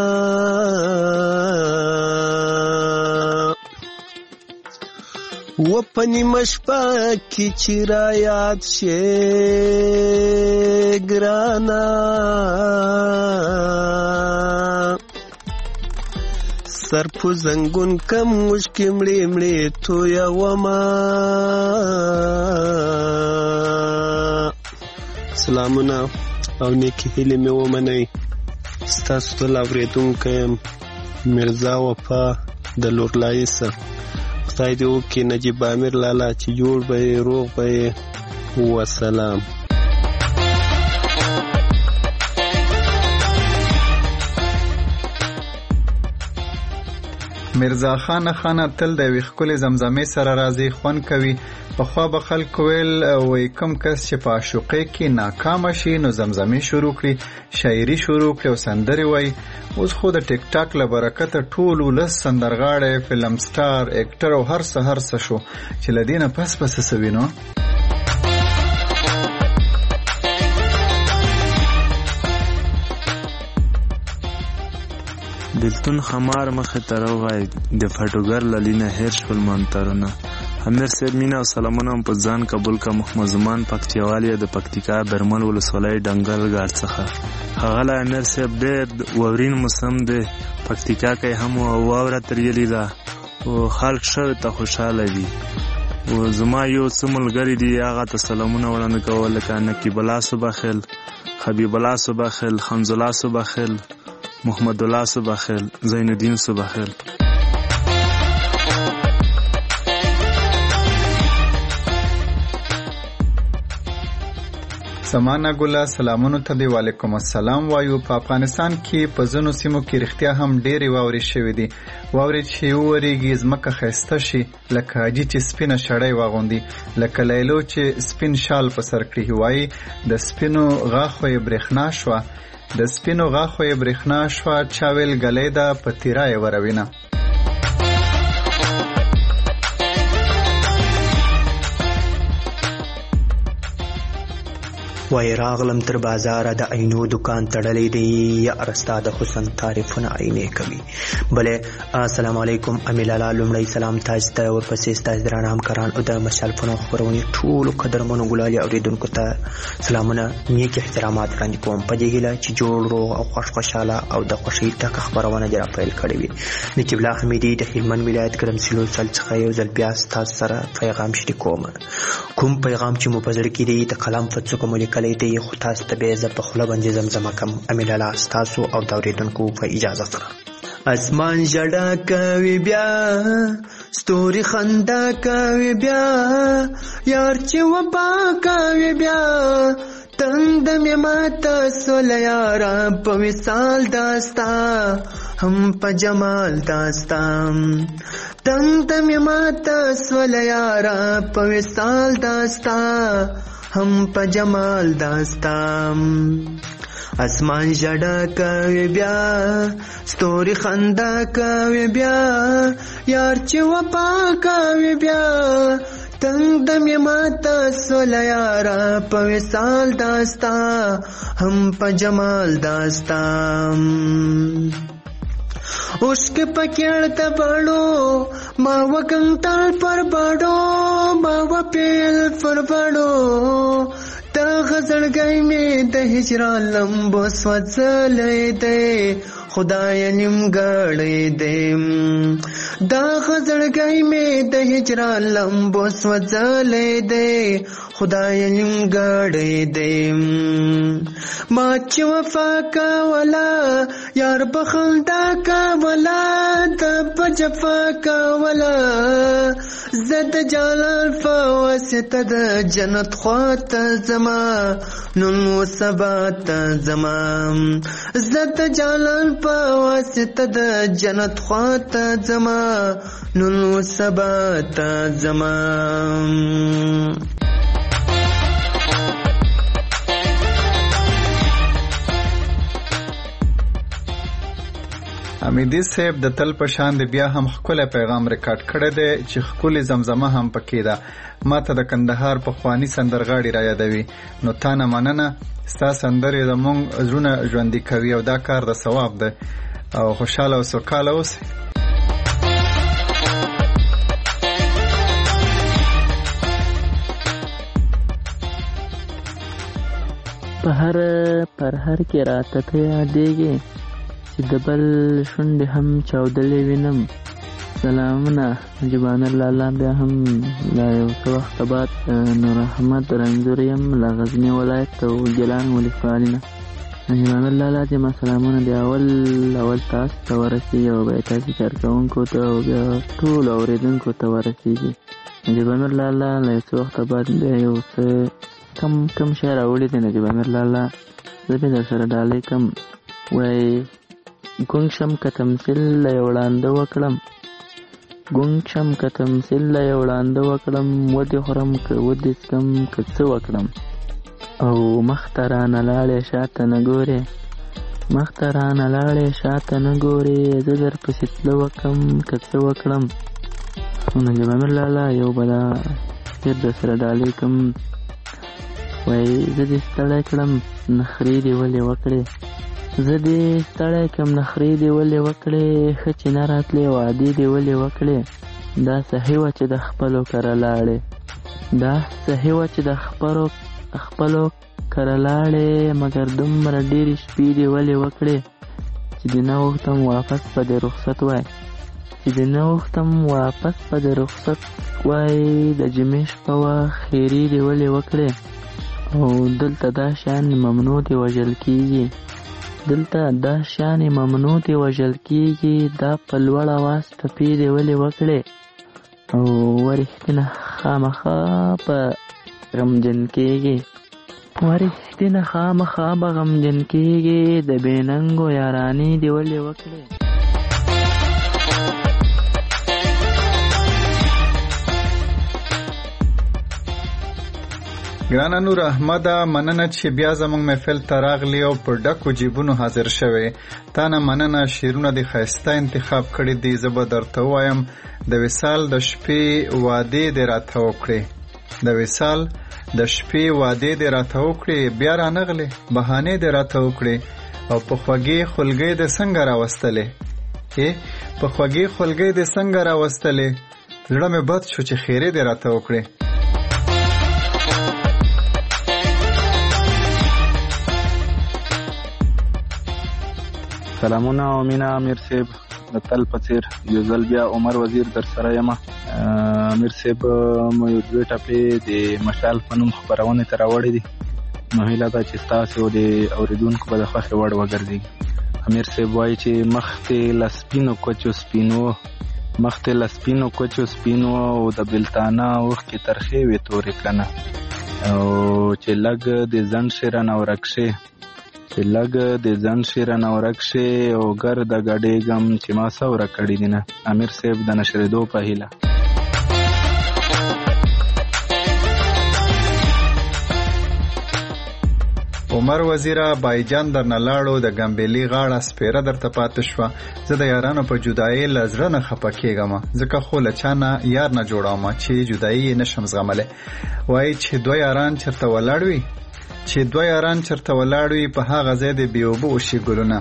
و په نیمه شپه کې چې رایاد شې ګرانه سر په زنګون کم مشکې مړې مړې تویومه سلامونه او نیکې هیلې مې ومنئ ستاسو ټول اورېدونکی یم میرزا وفا د لورلایسه خدای دې وکړي نجیب امیر لالا چې جوړ به یې روغ به یې وسلام میرزا خان خانه تل د یوې ښکلې زمزمې سره راځي خوند کوي پخوا به خلکو ویل وایي کوم کس چې په عاشقۍ کې ناکامه شي نو زمزمې شروع کړي شاعري شروع کړي او سندرې وایي اوس خو د ټیک ټاک له برکته ټول ولس سندرغاړی فلم سټار اکټر او هر څه شو چې له دې نه پس څه وي نو بلتون خمار مخې ته راوغی د فټوګر له لینه هیر شول منترونه امیر صاحب مینه او سلامونه په ځان قبول کا محمد زمان پکتیوال د پکتیکا برمل ولسوالۍ ډنګل ګاډ څخه هغه له امیر صاحب ډېر وورین موسم دی پکتیکا کې هم واوره تریلې ده او خلک شوی ته خوشحاله دي او زما یو څه ملګري دي هغه ته سلامونه وړاندې کول لکه نقیب الله صباخیل حبیب الله صباخیل حمز الله صباخیل محمد الله صباخیل زین الدین صباخیل سمانه ګله سلامونو ته دی وعلیکم السلام وایو په افغانستان کې په ځینو سیمو کې رښتیا هم ډېرې واورې شوې دي واورې چې وورېږي ځمکه ښایسته شي لکه حاجي چې سپینه شړۍ واغوندي لکه لیلو چې سپین شال په سر کړي وایي د سپینو غاښو یې برېښنا شوه د سپینو غاښو یې برېښنا شوه چا ویل ګلۍ ده په تیرا یې وروینه وای راغلم تر بازار د عینو دکان تړلې دی یا رستا د حسن تعریفونه عینې کوي. بلې السلام علیکم امیلالا لومړی سلام تاسو ته ورپسې تاسو درانه همکاران او د مشال فنو خبرونه ټول قدرمنو ګلالي اوریدونکو ته سلامونه نیک احترامات وړاندې کوم په دې هیله چې جوړ روغ او خوشاله او د خوشی تک خبرونه جرا پیل کړې وي. د کبلا حمیدی د هلمند ولایت ګرمسلو څخه یو ځل بیا تاسو سره پیغام شریک کوم. کوم پیغام چې مو په زړه کې دی د قلم په څوک مو لیکلی دی خو تاسو ته به زه په خوله باندې زمزمه کوم. امیلالا تاسو او د اوریدونکو په اجازه سره. اسمان جړه کوي بیا ستوري خندا کوي بیا یار چې وبا کوي بیا تند مې ماته سول یارا په مثال داستا هم په جمال داستا تند مې ماته سول یارا په مثال داستا هم په جمال داستا. اسمان جړه کوي بیا ستوري خندا کوي بیا یار چې وپا کوي بیا تنگ دمې ماته سول یارا په وصال داستا هم په جمال داستا. عشق پکړ ته بړو ما وکنټال پر بړو ما وپیل پر بړو تا غزړګای می د هجران لمبو سوځلې دی خدای نیمګړې دی دا غزړګای می د هجران لمبو سوځلې دی خدای نیمګړې دی. ما چې وفا کولا یار بخندا کولا د بجفا کولا زد جلال فواسطه د جنت خواته زما نن و سبات زما زد جلال فواسطه د جنت خواته زما نن و سبات زما. امیدی صاحب د تل په شان دی بیا هم خپل پیغام ریکارډ کړی دی چې خپل زمزمه هم پکې ده. ماته د کندهار په خوانی سندرغاړي را یادوي. نو تا نه مننه ستا سندرې زموږ زړونه ژوندي کوي او دا کار د ثواب ده او خوشاله او سوکاله اوسئ. پر هر کې راته ته یادېږي چې د بل شونډې هم چاودلې وینم. سلامونه نجیبان الله بیا هم لا یو څه وخت بعد نور احمد رنځور یم له غزني ولایت او ګیلان ولسوالۍ نه. نجیبان الله چې ما سلامونه د اول تاسو ته ورسېږي او بیا تاسو کارکوونکو ته او بیا ټولو اورېدونکو ته ورسېږي. نجیبان الله له یو څه وخت بعد بیا یو څه کم شی راوړی دی. نجیبان الله زه به در سره ډالۍ کم. وایي ګونګ شم که تمثیل له یو وړانده وکړم ګونګ شم که تمثیل له یو وړانده وکړم ودې خورم که ودې څکم که څه وکړم او مخته رانه لاړې شاته نه ګورې مخته رانه لاړې شاته نه ګورې زه در پسې تله وکړم که څه وکړم. نجیب الله یو بله تېر در سره ډالۍ کړم. وایي زه دې ستړی کړم نخرې دې ولې وکړې زه دې ستړی کړم نخرې دې ولې وکړې ښه چې نه راتلې وعدې دې ولې وکړې دا صحیح وه چې د خپلو کره لاړې دا صحیح وه چې د خپلو کره لاړې مګر دومره ډېرې شپې دې ولې وکړې چې دې نه غوښتم واپس په دې رخصت وای چې دې نه غوښتم واپس په دې رخصت وای د جمعې شپه وه خیرې دې ولې وکړې او دلته دا شیان ممنوع دې وژل کېږي دلته دا شیان ممنوع دې وژل کېږي دا په لوړ اواز ټپې دې ولې وکړې او ورښتینه خامخا په غمجن کېږي ورښتینه خامخا به غمجن کېږي د بې ننګو یارانې دې ولې وکړې. ګرانه نور احمده مننه چې بیا زموږ محفل ته راغلی او په ډکو جیبونو حاضر شوی. تا نه مننه شعرونه دې ښایسته انتخاب کړي دي. زه به درته ووایم د وصال د شپې وعدې دې راته وکړې د وصال د شپې وعده دې راته وکړې بیا رانغلې بهانې دې راته وکړې او په خوږې خلګۍ دې څنګه راوستلې په خوږې خلګۍ دې څنګه راوستلې زړه مې بد شو چې خیرې دې راته وکړې. سلامونه او مینا امیر صاحب د تل په څیر یو ځل بیا عمر وزیر در سره یم. امیر صاحب مو یو دوه ټپې د مشال په نوم خپرونې ته راوړې دي، نو هیله ده چې ستاسو د اوریدونکو به د خوښې وړ وګرځېږي. امیر صاحب وایي چې مخکې له سپینو کوچو سپینو او د بلتانه اوښکې ترخې وې تورې کنه، او چې لږ د ځنډ شیرنه ورکشې او ګرده ګډېږم چې ما څوره کړي دي نه. امیر صاحب د نشرېدو په هیله. عمر وزیره بایجان در نلاړو د ګمبېلې غاړه سپیره درته پاتې شوه. زه د یارانو په جدایۍ له زړه نه خفه کېږم، ځکه خو له چا نه یار نه جوړوم چې جدایي یې نشم زغملی. وایي چې دوه یاران چېرته ولاړ وي په هغه ځای د بې اوبه وشي ګلونه.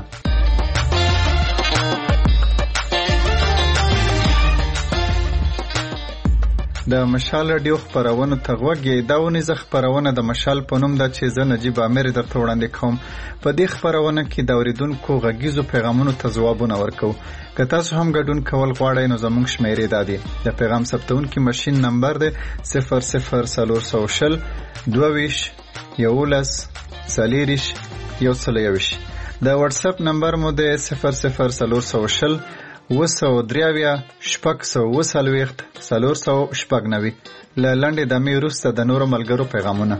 د مشال رادیو خپرونو ته غوږ یې دا ونیزه. خپرونه د مشال په نوم ده چې زه نجیب امیر درته وړاندې کوم. په دې خپرونه کې د اوریدونکو غږیزو پیغامونو ته ځوابونه ورکوو. که تاسو هم ګډون کول غواړئ نو زموږ شمیرې دا دي. د پیغام ثبتونکي ماشین نمبر دی 00420 22 11 40 د واتس اپ نمبر مو دی 00420 203 490 له لنډې دمې وروسته د نورو ملګرو پیغامونه.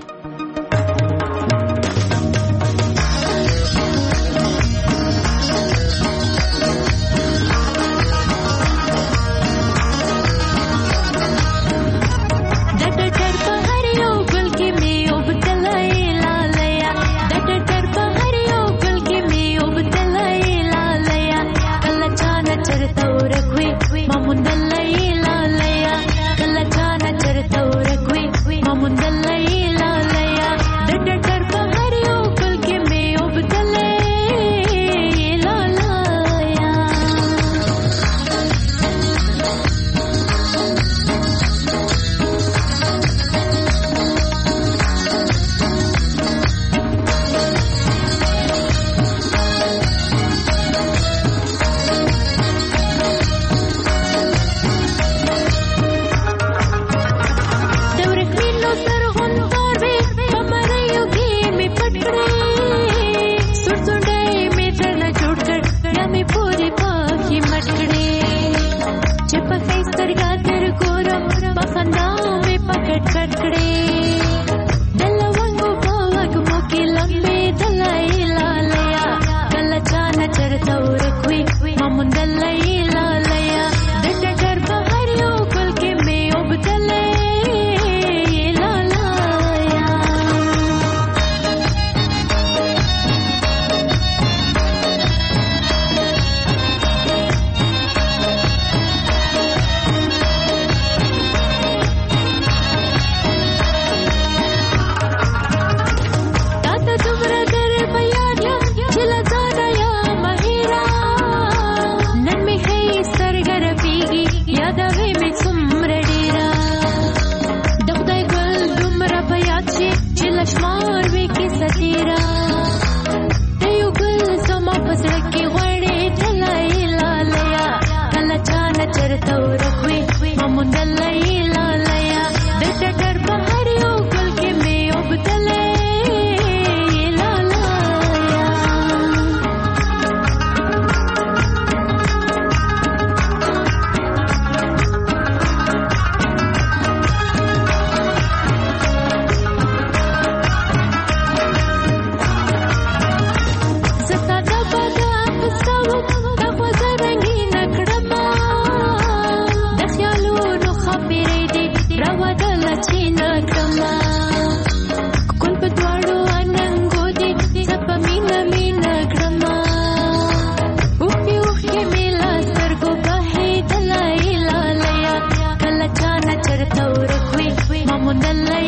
Dalla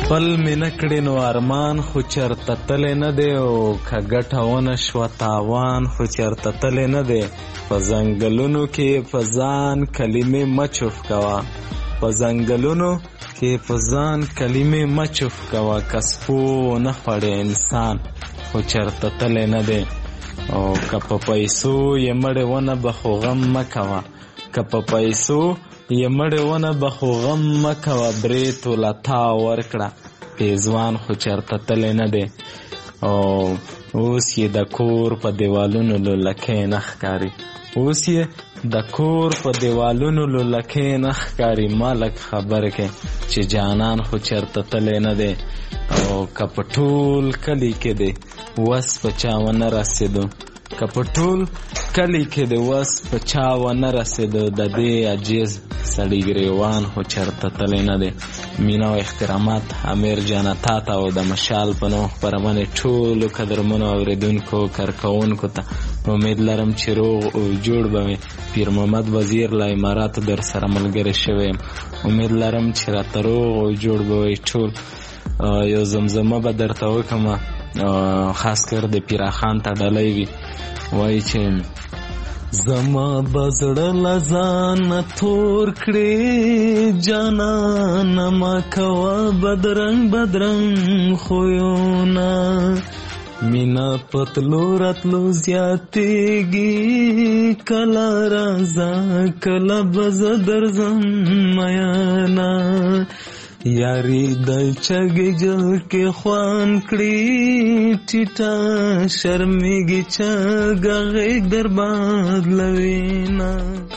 خپل مې نه کړې نو ارمان خو چېرته تللی نه دی او که ګټه ونه شوه تاوان خو چېرته تللی نه دی په ځنګلونو کې په ځان کلمې مه چوف کوه په ځنګلونو کې په ځان کلمې مه چوف کوه که سپو ونه خوړې انسان خو چېرته تللی نه دی او که په پیسو یې مړې ونه به خو غم مه کوه که په پیسو یې مړې ونه به خو غم مه کوه برې توله تا ورکړه پیزوان خو چېرته تللی نه دی او اوس یې د کور په دیوالونو لولکۍ نه ښکاري اوس یې د کور په دیوالونو لولکۍ نه ښکاري ما لږ خبر کې چې جانان خو چېرته تللی نه دی او که په ټول کلي کې دی وس په چا ونه رسېدو که په ټول کلي کې د وس په چا ونه رسېدو د دې عجیز سړي ګریوان خو چېرته تللی نه دی. مینه او احترامات امیر جانه تا ته او د مشال په نوم خپرونې ټولو قدرمنو اورېدونکو کارکوونکو ته امید لرم چې روغ او جوړ به وي. پیر محمد وزیر له اماراتو در سره ملګری شوی یم. امید لرم چې راته روغ او جوړ به وي ټول. یو زمزمه به درته وکړم خاص کر د پیراخان ته ډلی وي وایي چې زما بزړه لزان تور کړې جانان ما کوه بدرنګ بدرنګ خویونه مینا پتلو راتلو زیاتېږي کله راځه کله به زه درځم میانا یاری د چګې جل کې خوان کړي ټیټه شرمېږي چګه غېږ در بدلوینه.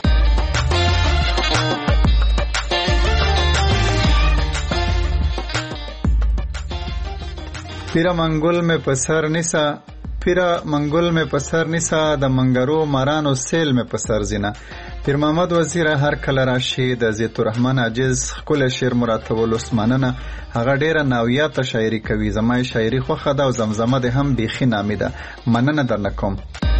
پیرا منگل میں پسر نسا پیرا منگل میں پسر نسا د منګرو مارانو سیل میں پسر زینا. پیر محمد وزیر هر کله راشي د زیت الرحمن عاجز خپل شعر مراتب عثماننه هغه ډیره ناویاته شاعري کوي. زما شاعري خوخه ده او زمزمه ده هم بیخي نامي ده. مننه درنه کوم.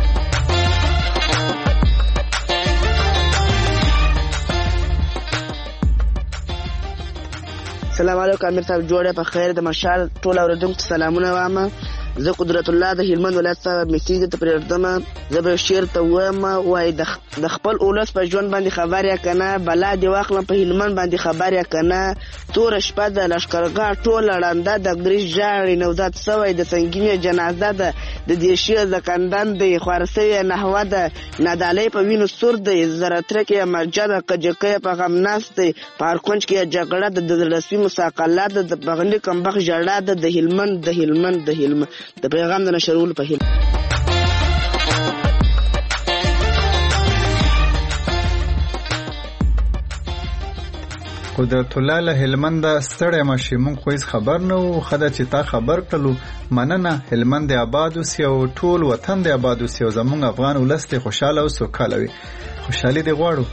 السلام علیکم امیر صاحب جوړه په خیر د مشال ټول اوریدونکو سلامونه وامه. زه قدرت الله د هلمند ولایت څخه میسیج ته پرېږدم. زه به شعر ته وایم وای د خپل اولس په ژوند باندې خبر یا کنه بلا دی واخلم په هلمند باندې خبر یا کنه تور شپه د لشکرګاه ټول لړنده د ګریش جاړي نوزاد سوی د سنگینه جنازه ده د دیشي زکندن د خورسي نحوه ده ندالې په وینو سور د زرترکه مرجده کجکه په غم ناس دی پارکونج کې جګړه د رسمي مساقلات د بغنی کمبخ جړه د هلمند د پیغام د نشرول په هیله. قدرت الله له هلمند ستړی مشي مونږ خو هیڅ خبر نه وو. خدای چې تا خبر کړلو مننه. هلمند آباد اوسي او ټول وطن د آباد اوسي او زمونږ افغان ولس ته خوشاله او سوکاله وي. خوشحالي دې غواړو.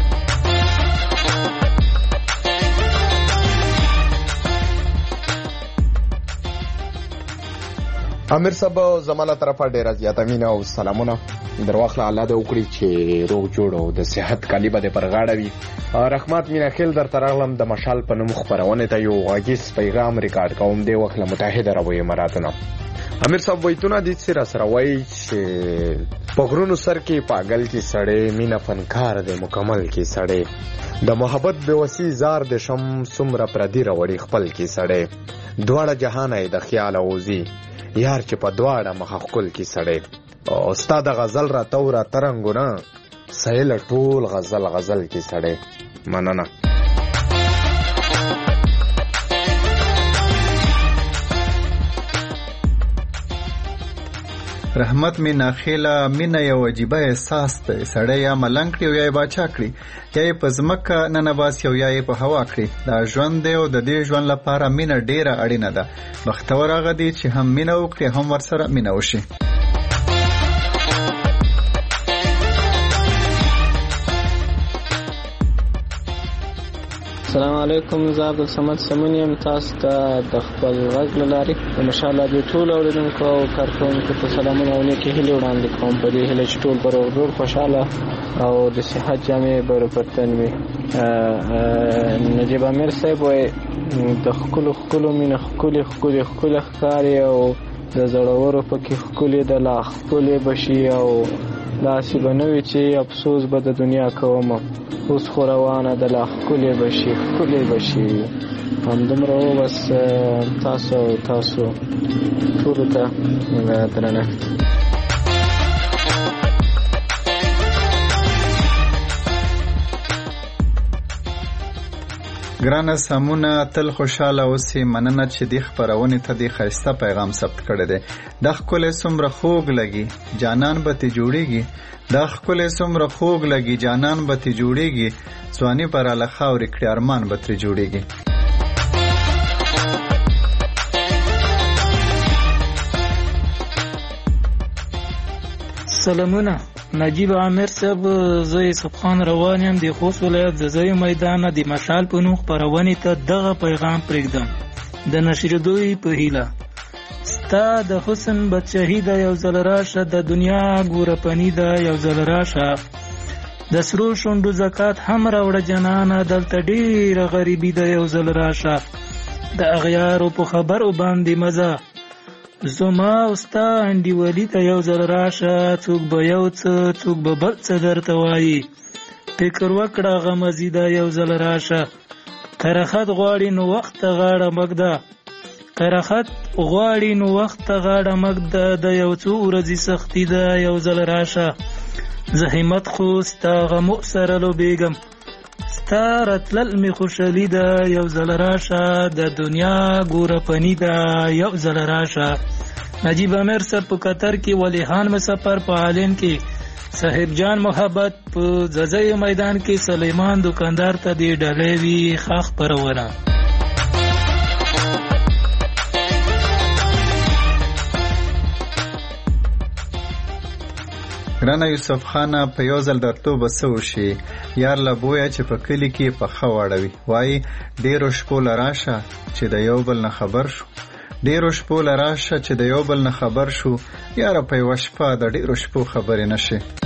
امیر صاحب زماله طرفه ډیره زیاته مینه او سلامونه درواخله. الله دې وکړي چې روغ جوړ او د صحت کالی به دې پر غاړه وي. رحمت مینا خیل درته راغلم د مشال په نوم خپرونې ته یو غږیز پیغام ریکارډ کوم. دې وخت له متحده عربو اماراتو نه امیر صاحب وایتونه دې سره وایي چې په غرونو سر کې پاگل کې سړی مینه فنکار دی مکمل کې سړی د محبت بېوسي زار د شم څومره پردي راوړي خپل کې سړی دواړه جهان یې د خیال اوزي یار چې په دواړه مخه ښکل کې سړی او ستا د غزل را تو را ترنګونه سهیل ټول غزل کې سړی. مننه. رحمت می ناخیله مینه یو عجیبه احساس دی. سړی یا ملنګ کړي او یا یې باچا کړي یا یې په ځمکه ننباسي او یا یې په هوا کړي. دا ژوند دی او د دې ژوند لپاره مینه ډیره اړینه ده. بختور هغه دی چې هم مینه وکړي هم ورسره مینه وشي. السلام علیکم. زه عبدالصمد سمون یم. تاسو ته د خپل غږ له لارې د مشال رادیو ټولو اورېدونکو او کارکوونکو ته سلامونه او نیکې هیلې وړاندې کوم، په دې هیله چې ټول به روغ جوړ خوشحاله او د صحت جامې به ورپرتن وي. نجیب امیر صاحب وایي د ښکلو مینه ښکلې ښکاري او د زړورو پکې ښکلې د لا ښکلې بشي او داسې به نه وي چې افسوس به د دنیا کوم، اوس خو روانه د لا ښکلې بشي. همدومره و بس. تاسو ټولو ته درنښت. ګرانه سمونه، تل خوشاله اوسې. مننه چې دې خپرونې ته دې ښایسته پیغام ثبت کړی دی. دا ښکلی څومره خوږ لګي جانان به تې جوړېږي، دا ښکلی څومره خوږ لګي جانان به تې جوړېږي، ځواني به راله خاورې کړي ارمان به ترې جوړېږي. سلامونه. نجیب عامر صاحب، زه یوسف خان روان یم د خوست ولایت د ځای میدان د مشال په نوم خپرونې ته دغه پیغام پرېږدم د نشریدو په هیله. ستا د حسن بادشاهي ده یو ځل راشه، د دنیا ګوره پني ده یو ځل راشه، د سرو شونډو زکات هم راوړه جنانه، دلته ډېره غریبي ده یو ځل راشه، د اغیارو په خبرو باندې مزه، زما او ستا انډیوالي ته یو ځل راشه، څوک به یو څه څوک به بل څه درته وایي، فکر وکړه غمزي ده یو ځل راشه، کرخت غواړي نو وخت ته غاړه مږده، کرخت غواړي نو وخت ته غاړه مږده، د یو څو ورځې سختي ده یو ځل راشه، زه همت خو ستا غمو سره لوبېږم، ستا راتلل مې خوشحالي ده یو ځل راشه، د دنیا ګوره پني ده یو ځل راشه. نجیب امیر صاحب په قطر کې، ولیحان مسافر په عالین کې، صاحب جان محبت په ځځای میدان کې، سلیمان دکاندار ته دی ډالۍ وي خاخ پرونه. ګرانه یوسف خانه، په یو ځل درتلو به څه وشي، یار له بویه چې په کلي کې پخه واړوي، وایي ډېرو شپو له راشه چې د یو بل نه خبر شو، ډېرو شپو له راشه چې د یو بل نه خبر شو، یاره په یوه شپه د ډېرو شپو خبرې نشي.